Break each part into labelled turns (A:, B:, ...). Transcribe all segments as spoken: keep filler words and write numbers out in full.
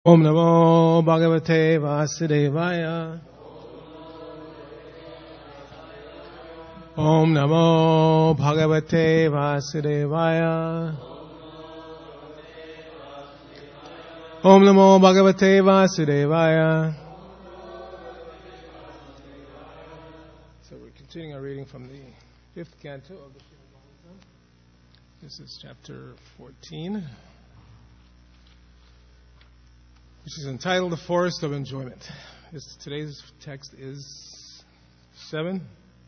A: Om Namo Bhagavate Vasudevaya. Om Namo Bhagavate Vasudevaya. Om Namo Bhagavate Vasudevaya. So we're continuing our reading from the fifth canto of the Srimad Bhagavatam. This is chapter fourteen, which is entitled The Forest of Enjoyment. This, today's text is seven.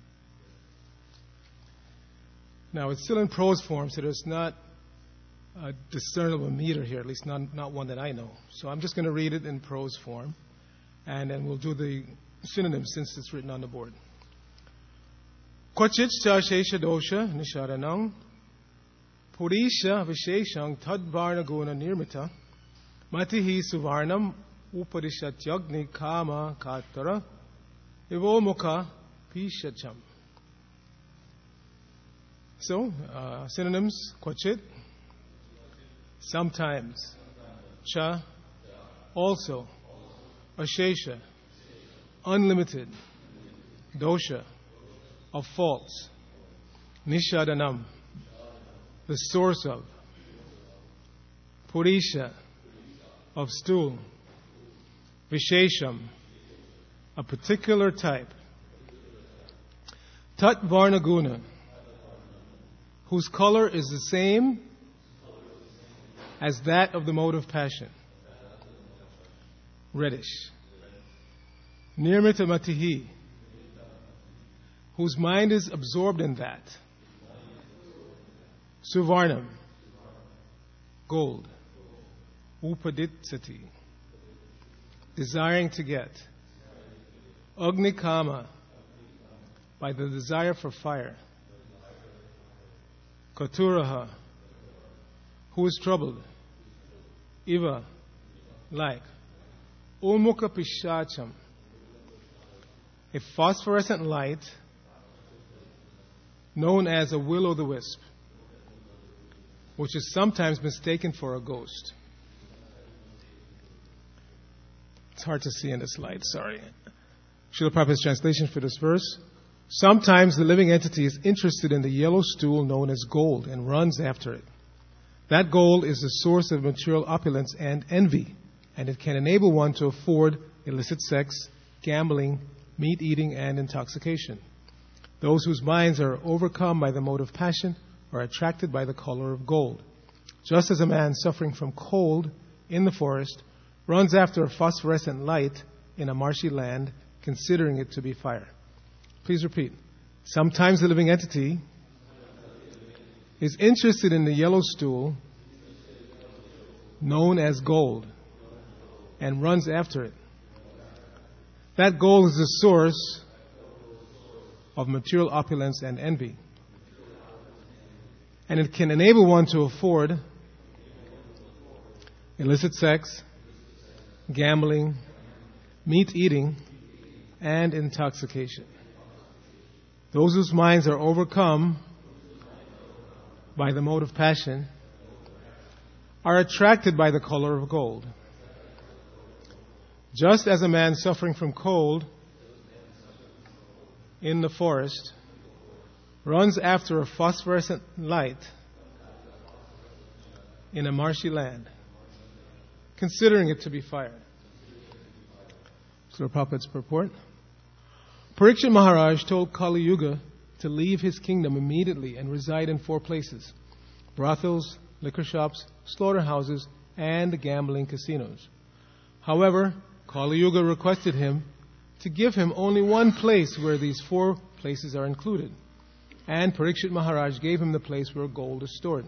A: Now, it's still in prose form, so there's not a discernible meter here, at least not, not one that I know. So I'm just going to read it in prose form, and then we'll do the synonyms since it's written on the board. Kvachit cha shesha dosha nisharanang purisha visheshang tadvarna guna nirmita Matihi Suvarnam Uparishatyagni Kama Katara Ivomukha Pishacham. So, uh, synonyms: Kvachit, sometimes, Cha, also, Ashesha, unlimited, Dosha, of faults, Nishadanam, the source of, Purisha, of stool, Vishesham, a particular type, Tat Varnaguna, whose color is the same as that of the mode of passion, reddish, Nirmita Matihi, whose mind is absorbed in that, Suvarnam, gold, Upaditsati, desiring to get, Agnikama, by the desire for fire, Katuraha, who is troubled, Iva, like, Umukha Pishacham, a phosphorescent light known as a will-o'-the-wisp, which is sometimes mistaken for a ghost. It's hard to see in this light, sorry. Srila Prabhupada's translation for this verse. Sometimes the living entity is interested in the yellow stool known as gold and runs after it. That gold is the source of material opulence and envy, and it can enable one to afford illicit sex, gambling, meat eating, and intoxication. Those whose minds are overcome by the mode of passion are attracted by the color of gold. Just as a man suffering from cold in the forest runs after a phosphorescent light in a marshy land, considering it to be fire. Please repeat. Sometimes the living entity is interested in the yellow stool known as gold and runs after it. That gold is the source of material opulence and envy. And it can enable one to afford illicit sex, gambling, meat eating, and intoxication. Those whose minds are overcome by the mode of passion are attracted by the color of gold. Just as a man suffering from cold in the forest runs after a phosphorescent light in a marshy land, considering it to be fire. So the Prabhupada's purport. Parikshit Maharaj told Kali Yuga to leave his kingdom immediately and reside in four places: brothels, liquor shops, slaughterhouses, and gambling casinos. However, Kali Yuga requested him to give him only one place where these four places are included, and Parikshit Maharaj gave him the place where gold is stored.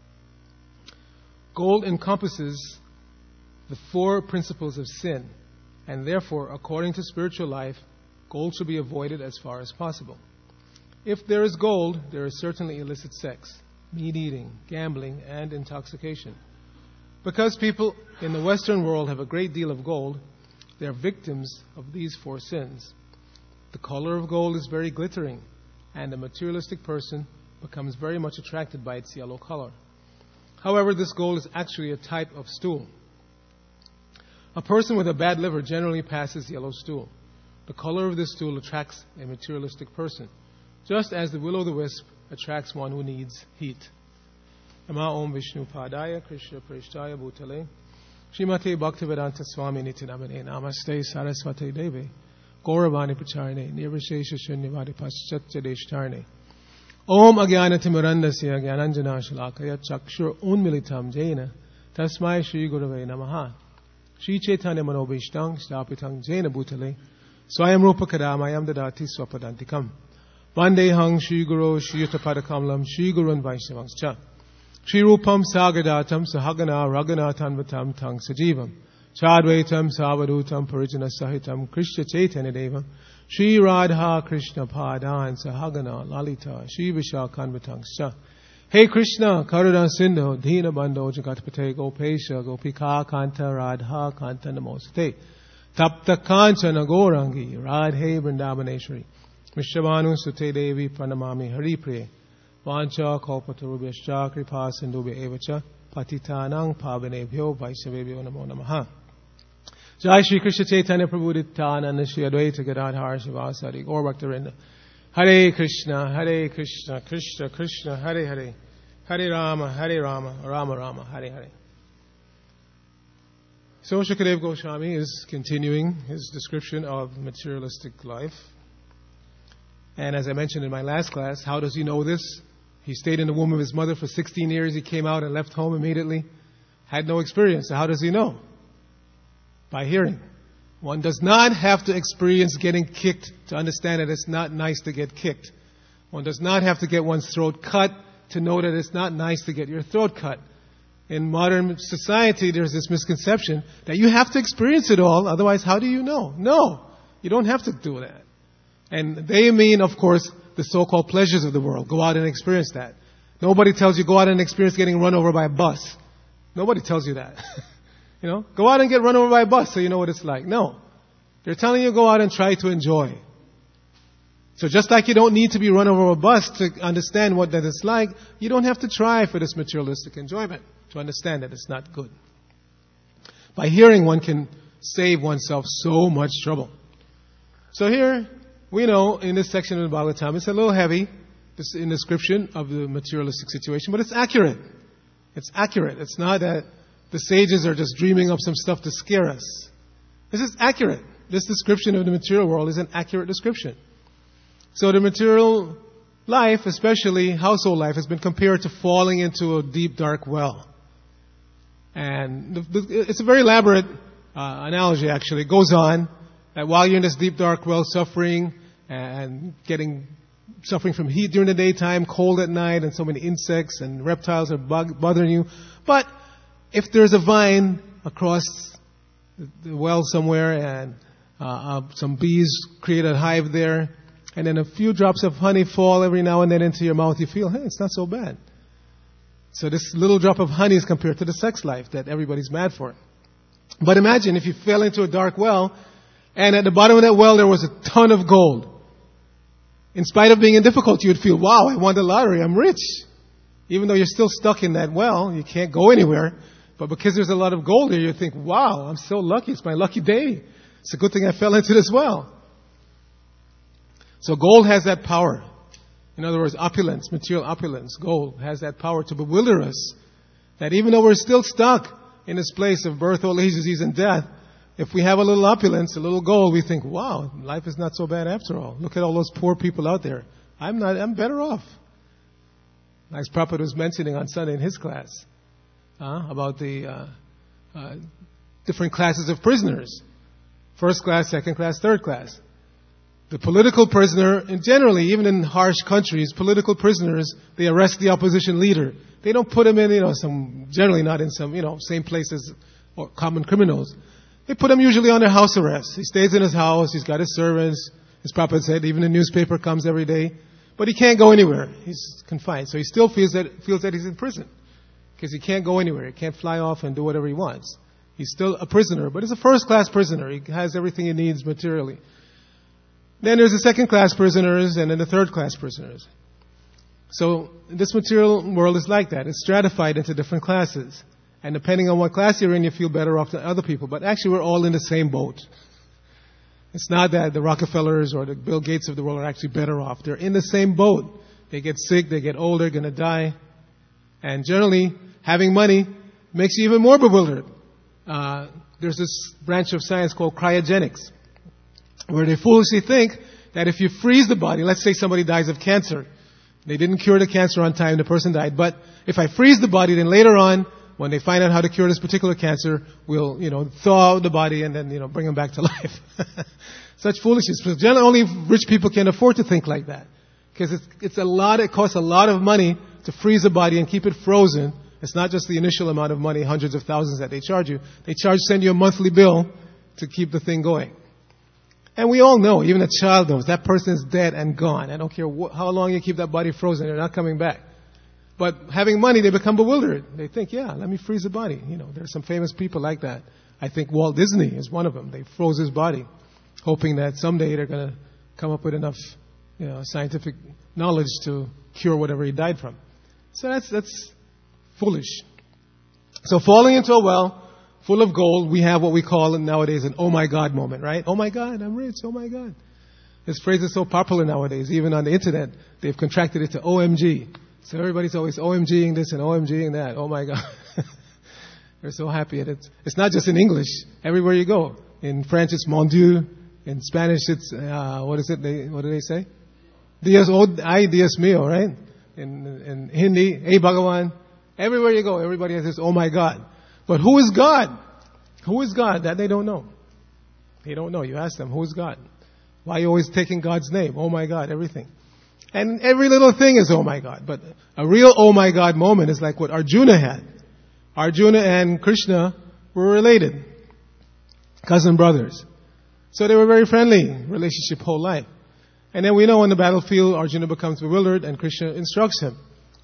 A: Gold encompasses the four principles of sin, and therefore, according to spiritual life, gold should be avoided as far as possible. If there is gold, there is certainly illicit sex, meat eating, gambling, and intoxication. Because people in the Western world have a great deal of gold, they are victims of these four sins. The color of gold is very glittering, and the materialistic person becomes very much attracted by its yellow color. However, this gold is actually a type of stool. A person with a bad liver generally passes yellow stool. The color of this stool attracts a materialistic person, just as the will-o'-the-wisp attracts one who needs heat. Nama Om Vishnu Padaya Krishna Prishtaya Bhutale Srimate Bhaktivedanta Swami Nitinamane Namaste Saraswati Devi Gauravani Pacharne Nirvishesha Shunyavadi Paschatya Deshtarne Om Agyana Timurandasya Gyananjana Shalakaya Chakshur Unmilitam Jaina Tasmai Shri Gurave Namaha Shri Chaitanya Manobhishtang Stapitang Jaina Bhutale Swayam Rupa Kadamayam Dadati Swapadantikam Vande Hang Shri Guru Shri Yutapadakamalam Shri Gurun Vaishnavangscha Shri Rupam Sagadatam Sahagana Raghunathanvatam Tang Sajivam Chadvaitam Savadutam Parijana Sahitam Krishna Chaitanya Devam Shri Radha Krishna Padan Sahagana Lalita Shri Vishakhanvatangscha Hey Krishna Karuna Sindhu Dina Bandho Jagatpate Gopesha Gopika Kanta Radha Kanta Namoste Tapta Kanchana Gorangi Radhe Vrindavaneshwari Mishavanu Sute Devi Pranamami Hari Priye Vancha Kalpatarubhyascha Kripa Sindhubhya Evacha Patitanang Pavanebhyo Vaisavebhyo Namo Namaha Jai Shri Krishna Chaitanya Prabhu Nityananda Shri Advaita Gadadhar Shivasari Gaur Bhaktarinda Hare Krishna Hare Krishna Krishna Krishna Hare Hare Hare Rama Hare Rama Rama Rama Hare Hare. So Shukadev Goswami is continuing his description of materialistic life. And as I mentioned in my last class, how does he know this? He stayed in the womb of his mother for sixteen years. He came out and left home immediately. Had no experience. So how does he know? By hearing. One does not have to experience getting kicked to understand that it's not nice to get kicked. One does not have to get one's throat cut to know that it's not nice to get your throat cut. In modern society, there's this misconception that you have to experience it all, otherwise how do you know? No, you don't have to do that. And they mean, of course, the so-called pleasures of the world. Go out and experience that. Nobody tells you go out and experience getting run over by a bus. Nobody tells you that. You know, go out and get run over by a bus so you know what it's like. No. They're telling you go out and try to enjoy. So just like you don't need to be run over by a bus to understand what that is like, you don't have to try for this materialistic enjoyment to understand that it's not good. By hearing, one can save oneself so much trouble. So here, we know in this section of the Bhagavatam, it's a little heavy, this in description of the materialistic situation, but it's accurate. It's accurate. It's not that the sages are just dreaming up some stuff to scare us. This is accurate. This description of the material world is an accurate description. So the material life, especially household life, has been compared to falling into a deep, dark well. And the, the, it's a very elaborate uh, analogy, actually. It goes on that while you're in this deep, dark well suffering and getting suffering from heat during the daytime, cold at night, and so many insects and reptiles are bug, bothering you. But if there's a vine across the well somewhere and uh, uh, some bees create a hive there, and then a few drops of honey fall every now and then into your mouth, you feel, hey, it's not so bad. So this little drop of honey is compared to the sex life that everybody's mad for. But imagine if you fell into a dark well, and at the bottom of that well there was a ton of gold. In spite of being in difficulty, you'd feel, wow, I won the lottery, I'm rich. Even though you're still stuck in that well, you can't go anywhere. But because there's a lot of gold there, you think, wow, I'm so lucky, it's my lucky day. It's a good thing I fell into this well. So gold has that power. In other words, opulence, material opulence, gold has that power to bewilder us. That even though we're still stuck in this place of birth, old age, disease, and death, if we have a little opulence, a little gold, we think, wow, life is not so bad after all. Look at all those poor people out there. I'm not, I'm better off. As Prabhupada was mentioning on Sunday in his class, uh, about the uh, uh, different classes of prisoners. First class, second class, third class. The political prisoner, and generally, even in harsh countries, political prisoners, they arrest the opposition leader. They don't put him in, you know, some, generally not in some, you know, same places or common criminals. They put him usually under house arrest. He stays in his house, he's got his servants, as Prabhupada said, even the newspaper comes every day. But he can't go anywhere. He's confined. So he still feels that, feels that he's in prison. Because he can't go anywhere. He can't fly off and do whatever he wants. He's still a prisoner, but he's a first-class prisoner. He has everything he needs materially. Then there's the second-class prisoners and then the third-class prisoners. So this material world is like that. It's stratified into different classes. And depending on what class you're in, you feel better off than other people. But actually, we're all in the same boat. It's not that the Rockefellers or the Bill Gates of the world are actually better off. They're in the same boat. They get sick, they get old, they're going to die. And generally, having money makes you even more bewildered. Uh, there's this branch of science called cryogenics, where they foolishly think that if you freeze the body, let's say somebody dies of cancer, they didn't cure the cancer on time, the person died, but if I freeze the body, then later on, when they find out how to cure this particular cancer, we'll, you know, thaw out the body and then, you know, bring them back to life. Such foolishness. Because generally, only rich people can afford to think like that. Because it's, it's a lot, it costs a lot of money to freeze a body and keep it frozen. It's not just the initial amount of money, hundreds of thousands that they charge you. They charge, send you a monthly bill to keep the thing going. And we all know, even a child knows, that person is dead and gone. I don't care wh- how long you keep that body frozen, they're not coming back. But having money, they become bewildered. They think, yeah, let me freeze the body. You know, there's some famous people like that. I think Walt Disney is one of them. They froze his body, hoping that someday they're going to come up with enough, you know, scientific knowledge to cure whatever he died from. So that's that's foolish. So falling into a well full of gold, we have what we call nowadays an oh my God moment, right? Oh my God, I'm rich. Oh my God. This phrase is so popular nowadays. Even on the internet, they've contracted it to O M G. So everybody's always OMGing this and OMGing that. Oh my God. They're so happy at it. It's not just in English. Everywhere you go. In French, it's mon Dieu. In Spanish, it's, uh, what is it? They, what do they say? Dios, oh, ay, Dios mío, right? In, in Hindi, hey Bhagawan. Everywhere you go, everybody has this, oh my God. But who is God? Who is God? That they don't know. They don't know. You ask them, who is God? Why are you always taking God's name? Oh my God, everything. And every little thing is oh my God. But a real oh my God moment is like what Arjuna had. Arjuna and Krishna were related. Cousin brothers. So they were very friendly relationship whole life. And then we know on the battlefield, Arjuna becomes bewildered and Krishna instructs him.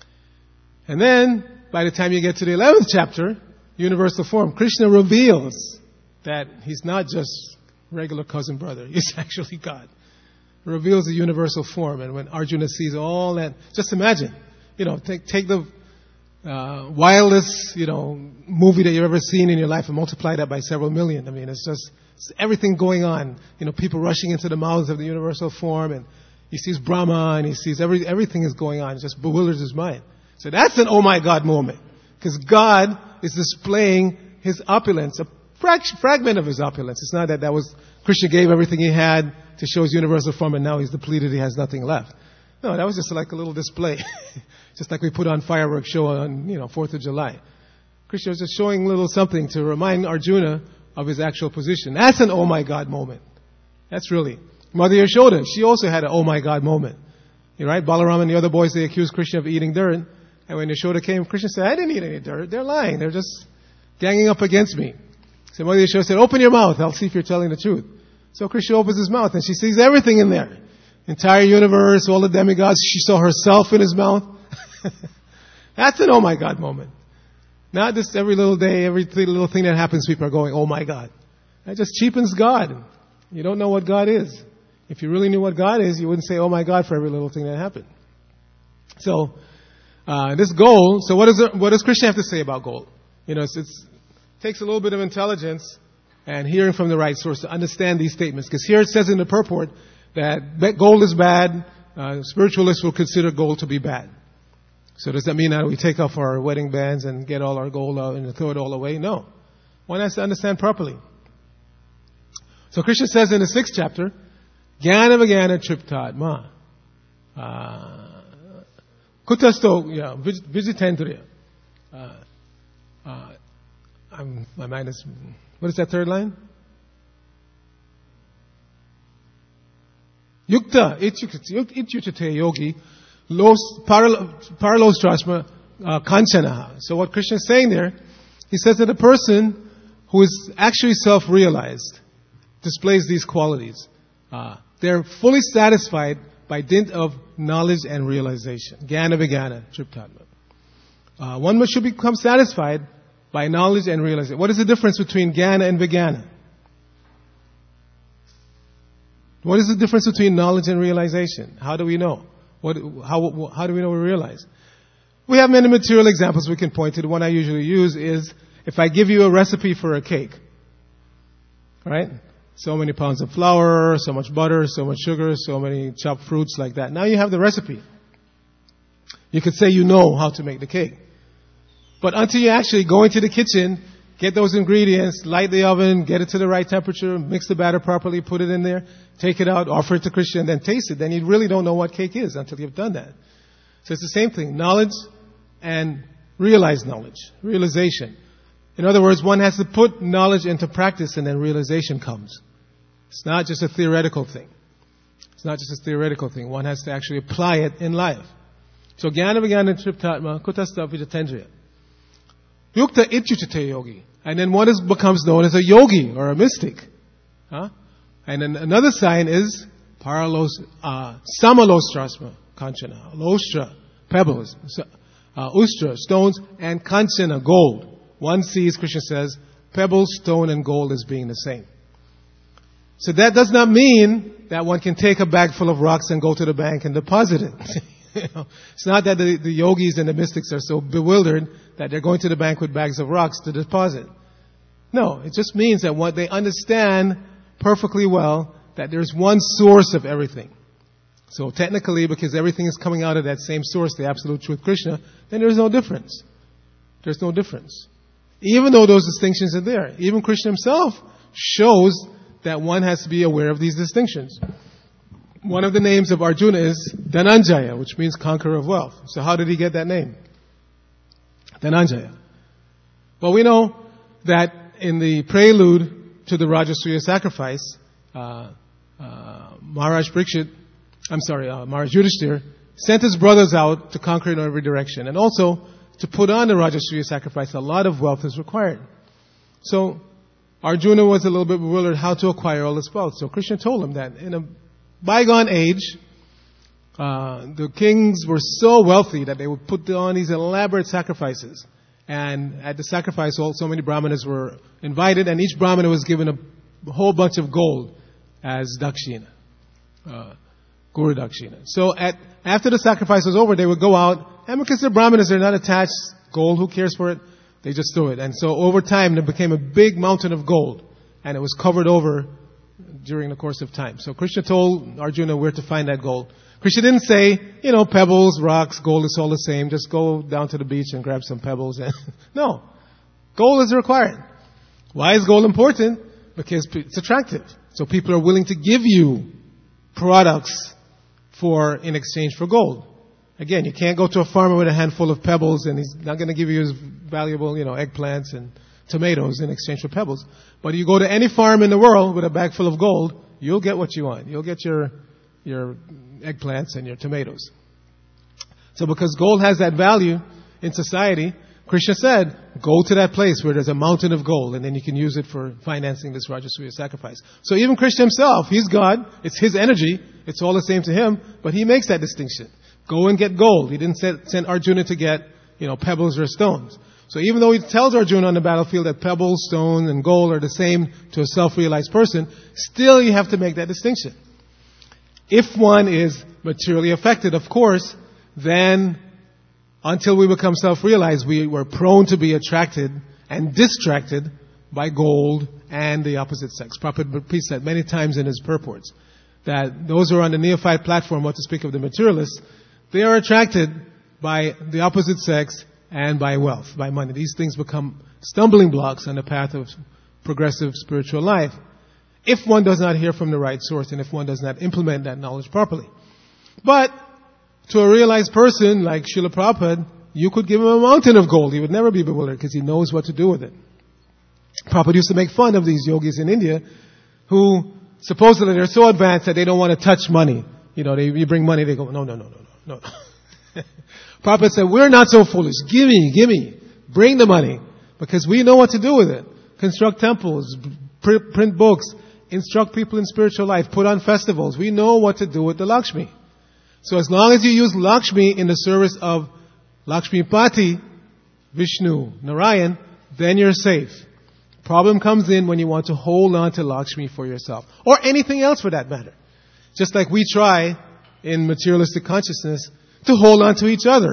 A: And then, by the time you get to the eleventh chapter, universal form, Krishna reveals that he's not just regular cousin brother. He's actually God. Reveals the universal form. And when Arjuna sees all that, just imagine, you know, take take the uh, wildest, you know, movie that you've ever seen in your life and multiply that by several million. I mean, it's just it's everything going on. You know, people rushing into the mouths of the universal form, and he sees Brahma, and he sees every everything is going on. It just bewilders his mind. So that's an oh my God moment, because God is displaying His opulence, a frag- fragment of His opulence. It's not that that was Krishna gave everything he had to show his universal form, and now he's depleted, he has nothing left. No, that was just like a little display. Just like we put on fireworks show on, you know, fourth of July. Krishna was just showing a little something to remind Arjuna of his actual position. That's an oh my God moment. That's really. Mother Yashoda, she also had an oh my God moment. You right? Balaram and the other boys, they accused Krishna of eating dirt. And when Yashoda came, Krishna said, I didn't eat any dirt. They're lying. They're just ganging up against me. So Mother Yashoda said, open your mouth. I'll see if you're telling the truth. So Krishna opens his mouth and she sees everything in there. Entire universe, all the demigods. She saw herself in his mouth. That's an oh my God moment. Not just every little day, every little thing that happens, people are going, oh my God. That just cheapens God. You don't know what God is. If you really knew what God is, you wouldn't say, oh my God, for every little thing that happened. So, uh, this goal, so what, is it, what does Krishna have to say about gold? You know, it's, it's, it takes a little bit of intelligence and hearing from the right source to understand these statements. Because here it says in the purport that gold is bad, uh, spiritualists will consider gold to be bad. So does that mean that we take off our wedding bands and get all our gold out and throw it all away? No. One has to understand properly. So Krishna says in the sixth chapter, Jnana Vijnana Triptatma. Kutasto, yeah, Vijitendriya. Uh, uh, I'm, my mind is, what is that third line? Yukta, ityuchate yogi, los paralos trashma kanchana. So what Krishna is saying there, he says that a person who is actually self-realized displays these qualities. Uh, they're fully satisfied by dint of knowledge and realization. Jnana Vijnana Triptatma. Uh, one must should become satisfied by knowledge and realization. What is the difference between Jnana and Vijnana? What is the difference between knowledge and realization? How do we know? What, how, how do we know we realize? We have many material examples we can point to. The one I usually use is if I give you a recipe for a cake, right? So many pounds of flour, so much butter, so much sugar, so many chopped fruits like that. Now you have the recipe. You could say you know how to make the cake. But until you actually go into the kitchen, get those ingredients, light the oven, get it to the right temperature, mix the batter properly, put it in there, take it out, offer it to Christian, then taste it, then you really don't know what cake is until you've done that. So it's the same thing. Knowledge and realized knowledge, realization. In other words, one has to put knowledge into practice and then realization comes. It's not just a theoretical thing. It's not just a theoretical thing. One has to actually apply it in life. So Jnana Vijnana Triptatma Kutastha Vijatendriya. Yukta Ityuchate Yogi. And then one is, becomes known as a yogi or a mystic. Huh? And then another sign is Paralos, uh, Samalostrasma Kanchana. Lostra, pebbles. Uh, ustra, stones, and Kanchana, gold. One sees, Krishna says, pebble, stone, and gold as being the same. So that does not mean that one can take a bag full of rocks and go to the bank and deposit it. You know, it's not that the, the yogis and the mystics are so bewildered that they're going to the bank with bags of rocks to deposit. No, it just means that what they understand perfectly well that there's one source of everything. So technically, because everything is coming out of that same source, the absolute truth, Krishna, then there's no difference. There's no difference. Even though those distinctions are there, even Krishna himself shows that one has to be aware of these distinctions. One of the names of Arjuna is Dhananjaya, which means conqueror of wealth. So how did he get that name? Dhananjaya. Well, we know that in the prelude to the Rajasuya sacrifice, uh, uh, Maharaj Parikshit, I'm sorry, uh, Maharaj Yudhishthira sent his brothers out to conquer in every direction. And also, to put on the Rajasuya sacrifice, a lot of wealth is required. So, Arjuna was a little bit bewildered how to acquire all this wealth. So Krishna told him that in a bygone age, uh, the kings were so wealthy that they would put on these elaborate sacrifices. And at the sacrifice, all so many brahmanas were invited, and each brahmana was given a whole bunch of gold as dakshina, uh, guru dakshina. So at, after the sacrifice was over, they would go out, and because they're brahmanas, they're not attached, gold, who cares for it? They just threw it. And so over time, there became a big mountain of gold, and it was covered over during the course of time. So Krishna told Arjuna where to find that gold. Krishna didn't say, you know, pebbles, rocks, gold is all the same. Just go down to the beach and grab some pebbles. And no. Gold is required. Why is gold important? Because it's attractive. So people are willing to give you products for, in exchange for gold. Again, you can't go to a farmer with a handful of pebbles and he's not going to give you his valuable, you know, eggplants and tomatoes in exchange for pebbles. But you go to any farm in the world with a bag full of gold, you'll get what you want. You'll get your, your eggplants and your tomatoes. So because gold has that value in society, Krishna said, go to that place where there's a mountain of gold and then you can use it for financing this Rajasuya sacrifice. So even Krishna himself, he's God, it's his energy, it's all the same to him, but he makes that distinction. Go and get gold. He didn't send Arjuna to get, you know, pebbles or stones. So even though he tells Arjuna on the battlefield that pebbles, stone, and gold are the same to a self-realized person, still you have to make that distinction. If one is materially affected, of course, then until we become self-realized, we were prone to be attracted and distracted by gold and the opposite sex. Prabhupada repeats that many times in his purports, that those who are on the neophyte platform, what to speak of the materialists, they are attracted by the opposite sex and by wealth, by money. These things become stumbling blocks on the path of progressive spiritual life if one does not hear from the right source and if one does not implement that knowledge properly. But to a realized person like Srila Prabhupada, you could give him a mountain of gold. He would never be bewildered because he knows what to do with it. Prabhupada used to make fun of these yogis in India who supposedly they're so advanced that they don't want to touch money. You know, they, you bring money, they go, no, no, no, no, no, no. Prabhupada said, we're not so foolish. Give me, give me. Bring the money. Because we know what to do with it. Construct temples, print, print books, instruct people in spiritual life, put on festivals. We know what to do with the Lakshmi. So as long as you use Lakshmi in the service of Lakshmi Pati, Vishnu, Narayan, then you're safe. Problem comes in when you want to hold on to Lakshmi for yourself. Or anything else for that matter. Just like we try in materialistic consciousness to hold on to each other.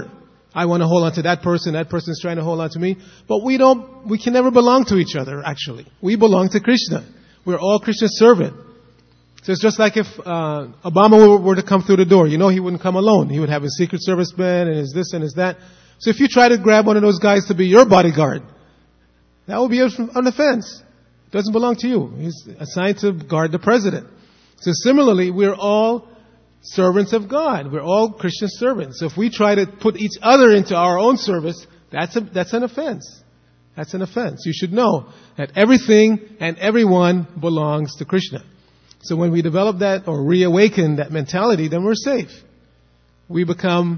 A: I want to hold on to that person, that person's trying to hold on to me. But we don't, we can never belong to each other, actually. We belong to Krishna. We're all Krishna's servant. So it's just like if uh, Obama were, were to come through the door. You know he wouldn't come alone. He would have his Secret Service man and his this and his that. So if you try to grab one of those guys to be your bodyguard, that would be an offense. It doesn't belong to you. He's assigned to guard the president. So similarly, we're all servants of God. We're all Christian servants. So if we try to put each other into our own service, that's a, that's an offense. That's an offense. You should know that everything and everyone belongs to Krishna. So when we develop that or reawaken that mentality, then we're safe. We become,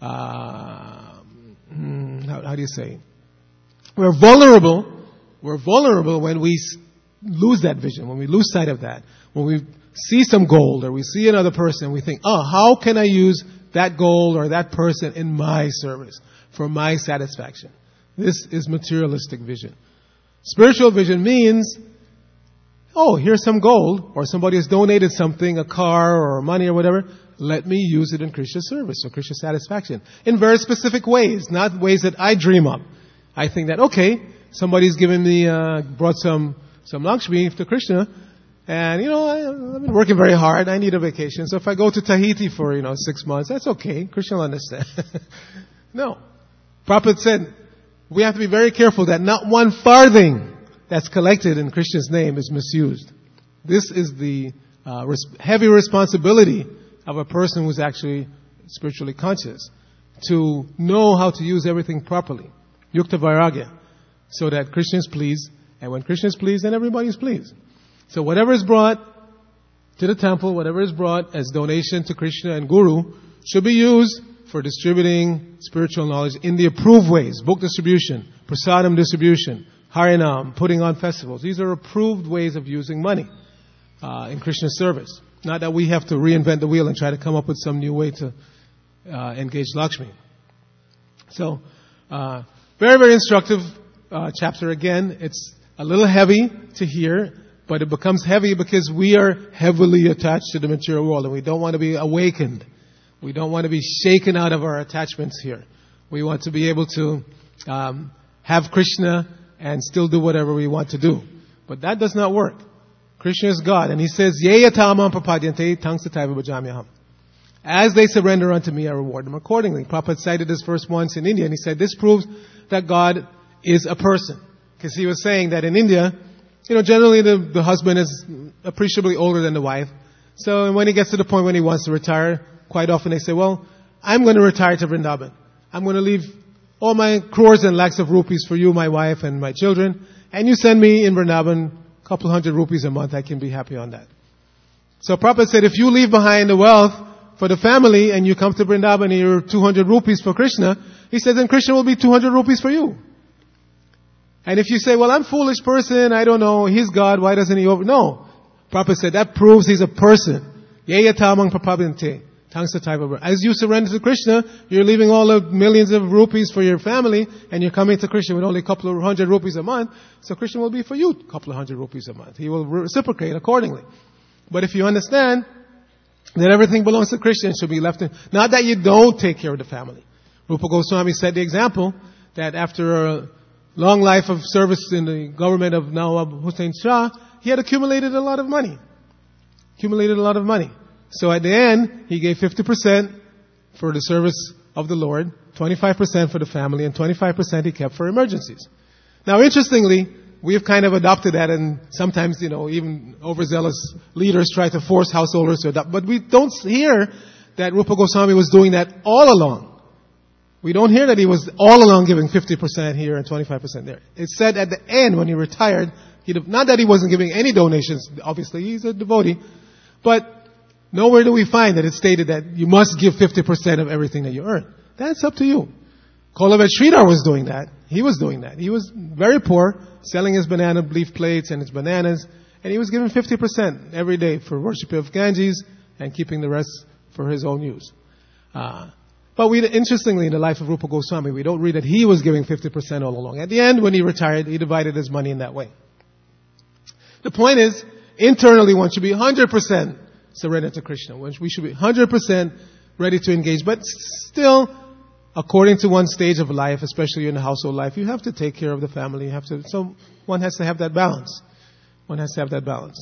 A: uh, how, how do you say? We're vulnerable. We're vulnerable when we lose that vision, when we lose sight of that, when we see some gold or we see another person, we think, oh, how can I use that gold or that person in my service for my satisfaction? This is materialistic vision. Spiritual vision means, oh, here's some gold, or somebody has donated something, a car or money or whatever. Let me use it in Krishna service or Krishna satisfaction in very specific ways, not ways that I dream up. I think that, okay, somebody's given me, uh, brought some, some Lakshmi to Krishna. And, you know, I, I've been working very hard. I need a vacation. So if I go to Tahiti for, you know, six months, that's okay. Krishna will understand. No. Prabhupada said, we have to be very careful that not one farthing that's collected in Krishna's name is misused. This is the uh, res- heavy responsibility of a person who's actually spiritually conscious, to know how to use everything properly. Yukta Vairagya. So that Krishna is pleased. And when Krishna is pleased, then everybody is pleased. So whatever is brought to the temple, whatever is brought as donation to Krishna and Guru, should be used for distributing spiritual knowledge in the approved ways. Book distribution, prasadam distribution, harinam, putting on festivals. These are approved ways of using money uh, in Krishna's service. Not that we have to reinvent the wheel and try to come up with some new way to uh, engage Lakshmi. So, uh, very, very instructive uh, chapter again. It's a little heavy to hear, but it becomes heavy because we are heavily attached to the material world and we don't want to be awakened. We don't want to be shaken out of our attachments here. We want to be able to um, have Krishna and still do whatever we want to do. But that does not work. Krishna is God, and He says, Ye yatamam prapadyante tang sataiva bhajamyaham. As they surrender unto me, I reward them accordingly. Prabhupada cited this verse once in India, and he said, this proves that God is a person. Because he was saying that in India, you know, generally the, the husband is appreciably older than the wife. So when he gets to the point when he wants to retire, quite often they say, well, I'm going to retire to Vrindavan. I'm going to leave all my crores and lakhs of rupees for you, my wife, and my children. And you send me in Vrindavan a couple hundred rupees a month. I can be happy on that. So Prabhupada said, if you leave behind the wealth for the family and you come to Vrindavan and you're two hundred rupees for Krishna, he says, then Krishna will be two hundred rupees for you. And if you say, well, I'm a foolish person, I don't know, He's God, why doesn't He over... No. Prabhupada said, that proves He's a person. Yeyatamang prapadyante. As you surrender to Krishna, you're leaving all the millions of rupees for your family, and you're coming to Krishna with only a couple of hundred rupees a month, so Krishna will be for you a couple of hundred rupees a month. He will reciprocate accordingly. But if you understand that everything belongs to Krishna and should be left in... Not that you don't take care of the family. Rupa Goswami set the example that after a long life of service in the government of Nawab Hussain Shah, he had accumulated a lot of money. Accumulated a lot of money. So at the end, he gave fifty percent for the service of the Lord, twenty-five percent for the family, and twenty-five percent he kept for emergencies. Now interestingly, we have kind of adopted that, and sometimes, you know, even overzealous leaders try to force householders to adopt. But we don't hear that Rupa Goswami was doing that all along. We don't hear that he was all along giving fifty percent here and twenty-five percent there. It's said at the end when he retired, he, not that he wasn't giving any donations, obviously he's a devotee, but nowhere do we find that it's stated that you must give fifty percent of everything that you earn. That's up to you. Kolavet Sridhar was doing that. He was doing that. He was very poor, selling his banana leaf plates and his bananas, and he was giving fifty percent every day for worship of Ganges and keeping the rest for his own use. Uh, but we, interestingly, in the life of Rupa Goswami, we don't read that he was giving fifty percent all along. At the end, when he retired, he divided his money in that way. The point is, internally one should be one hundred percent surrender to Krishna. We should be one hundred percent ready to engage, but still according to one stage of life, especially in the household life, you have to take care of the family. You have to, so one has to have that balance. One has to have that balance.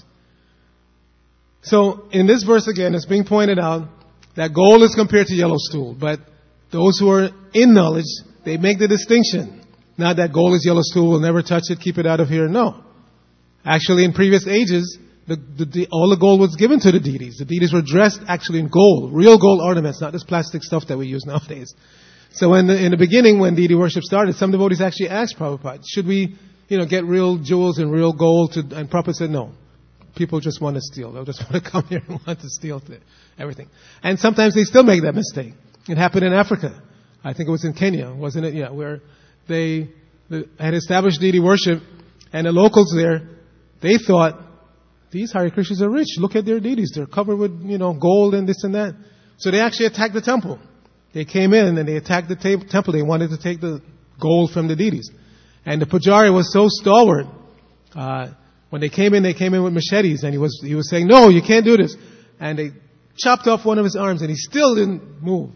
A: So in this verse again, it's being pointed out that gold is compared to yellow stool, but those who are in knowledge, they make the distinction. Not that gold is yellow stool, we'll never touch it, keep it out of here. No. Actually, in previous ages, the, the, the, all the gold was given to the deities. The deities were dressed actually in gold, real gold ornaments, not this plastic stuff that we use nowadays. So in the, in the beginning, when deity worship started, some devotees actually asked Prabhupada, should we, you know, get real jewels and real gold? To, and Prabhupada said no. People just want to steal. They'll just want to come here and want to steal everything. And sometimes they still make that mistake. It happened in Africa. I think it was in Kenya, wasn't it? Yeah, where they, they had established deity worship, and the locals there, they thought, these Hare Krishnas are rich. Look at their deities. They're covered with, you know, gold and this and that. So they actually attacked the temple. They came in and they attacked the ta- temple. They wanted to take the gold from the deities. And the pujari was so stalwart. Uh, when they came in, they came in with machetes, and he was he was saying, no, you can't do this. And they chopped off one of his arms, and he still didn't move.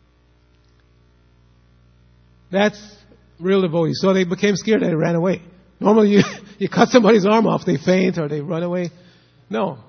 A: That's real devotee. So they became scared and they ran away. Normally you, you cut somebody's arm off, they faint or they run away. No.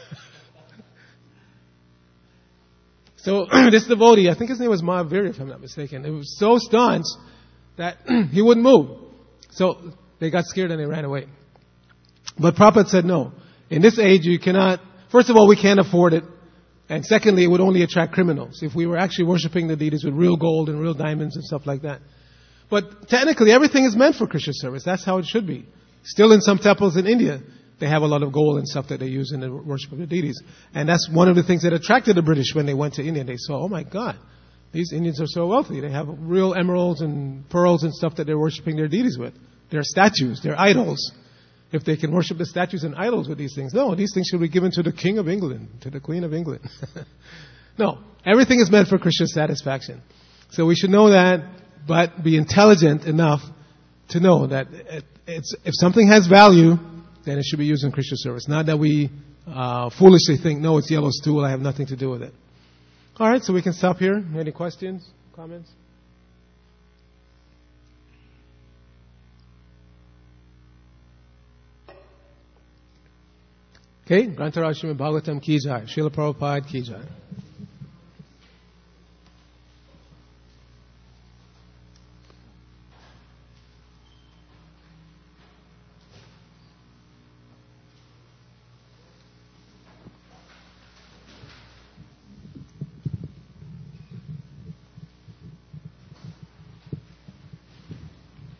A: So this devotee, I think his name was Mahaviri, if I'm not mistaken, he was so staunch that he wouldn't move. So they got scared and they ran away. But Prabhupada said no. In this age you cannot, first of all, we can't afford it. And secondly, it would only attract criminals if we were actually worshiping the deities with real gold and real diamonds and stuff like that. But technically, everything is meant for Krishna service. That's how it should be. Still in some temples in India, they have a lot of gold and stuff that they use in the worship of the deities. And that's one of the things that attracted the British when they went to India. They saw, oh my God, these Indians are so wealthy. They have real emeralds and pearls and stuff that they're worshiping their deities with. They're statues, they're idols. If they can worship the statues and idols with these things. No, these things should be given to the King of England, to the Queen of England. No, everything is meant for Krishna's satisfaction. So we should know that, but be intelligent enough to know that it's, if something has value, then it should be used in Krishna service. Not that we uh, foolishly think, no, it's yellow stool, I have nothing to do with it. All right, so we can stop here. Any questions, comments? Okay, Grantaraj Srimad Bhagavatam ki jai, Srila Prabhupada ki jai.